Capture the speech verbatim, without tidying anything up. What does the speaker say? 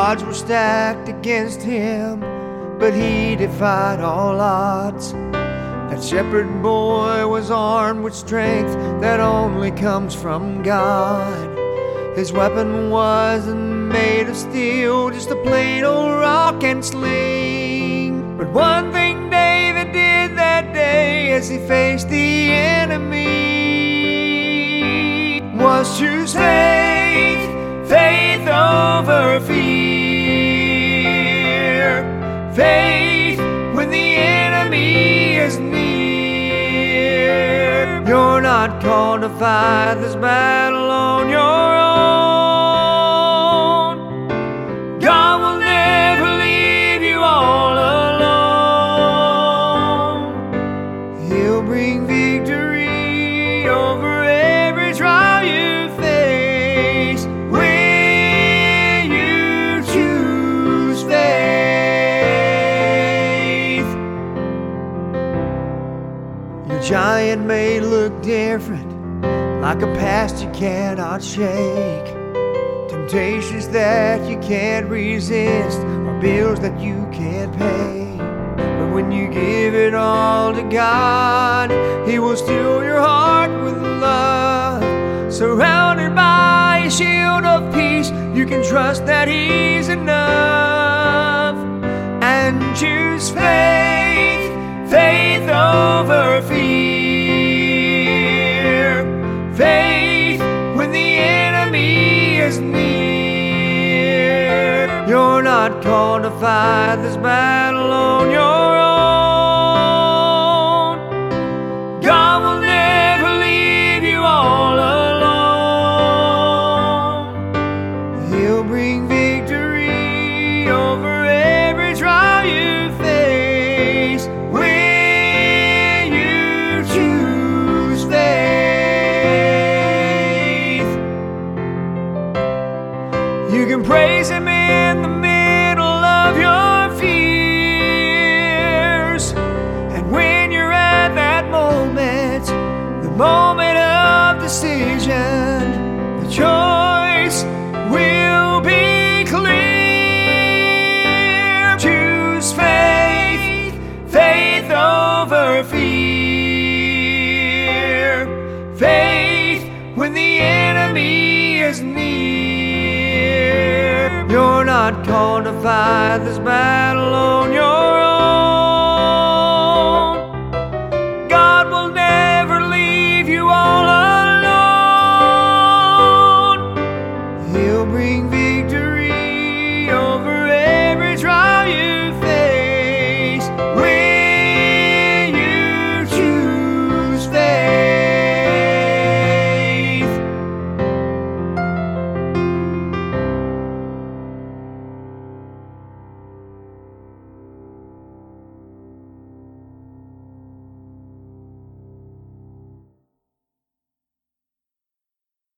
odds were stacked against him, but he defied all odds. That shepherd boy was armed with strength that only comes from God. His weapon wasn't made of steel, just a plain old rock and sling. But one thing David did that day as he faced the enemy was choose faith, faith over fear. Faith when the enemy is near. You're not called to fight this battle on your own. God will never leave you all alone. He'll bring victory over every trial you face when you choose faith. Your giant may look different, like a past you cannot shake, temptations that you can't resist, or bills that you can't pay. But when you give it all to God, He will still your heart with love. Surrounded by a shield of peace, you can trust that He's enough. And choose faith, faith over fear. Faith when the enemy is near. You're not called to fight this battle on your own. God will never leave you all alone. He'll bring victory over every trial you face when you choose faith. You can praise Him in the middle of your fears, and when you're at that moment, the moment of decision, the choice will be clear. Choose faith, faith over fear. Faith when the enemy is near. You're not called to fight this battle